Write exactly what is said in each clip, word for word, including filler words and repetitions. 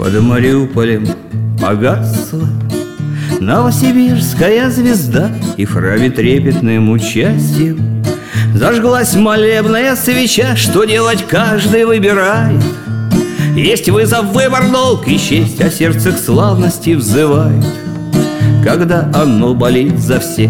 Под Мариуполем погасла новосибирская звезда, и в храме трепетным участием зажглась молебная свеча. Что делать, каждый выбирает. Есть вызов, выбор, долг и честь, а сердце к славности взывает, когда оно болит за всех.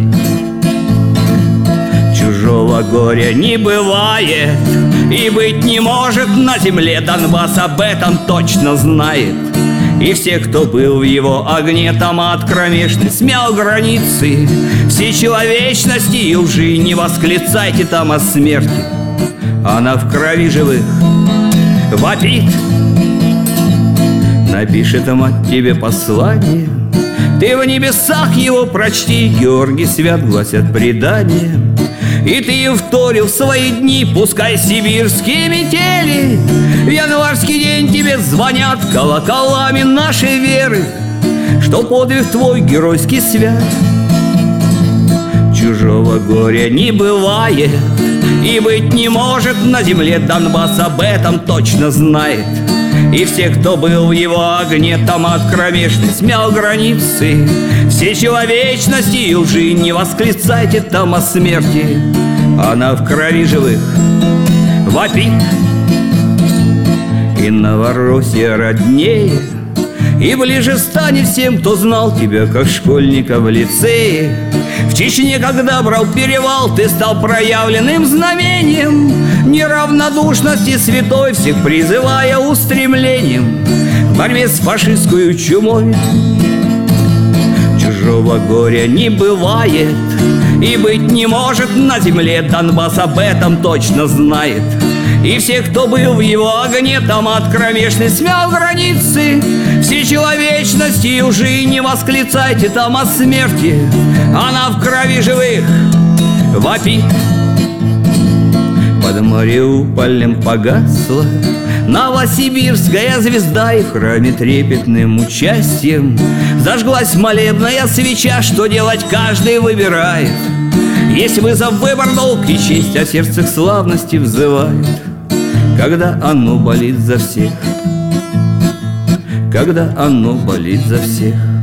Чужого горя не бывает и быть не может на земле. Донбасс об этом точно знает, и все, кто был в его огне, томат кромешный смял границы всей человечности. И лжи не восклицайте там о смерти, она в крови живых вопит. Напишет мать тебе послание, ты в небесах его прочти. Георгий свят, гласят предания, и ты им вторил в свои дни. Пускай сибирские метели в январский день тебе звонят колоколами нашей веры, что подвиг твой геройский свят. Чужого горя не бывает и быть не может на земле. Донбасс об этом точно знает, и все, кто был в его огне, томат кромешный смял границы всей человечности. И лжи не восклицайте там о смерти, она в крови живых вопит. И Новороссия роднее и ближе станет всем, кто знал тебя как школьника в лицее. В Чечне, когда брал перевал, ты стал проявленным знамением неравнодушности святой, всех призывая устремлением в борьбе с фашистской чумой. Чужого горя не бывает и быть не может на земле. Донбасс об этом точно знает, и все, кто был в его огне, томат кромешный смял границы всей человечности. И лжи не восклицайте там о смерти, она в крови живых вопит. Под Мариуполем погасла новосибирская звезда, и в храме трепетным участием зажглась молебная свеча. Что делать, каждый выбирает. Есть вызов, выбор, долг и честь, а сердце к славности взывает, когда оно болит за всех, когда оно болит за всех.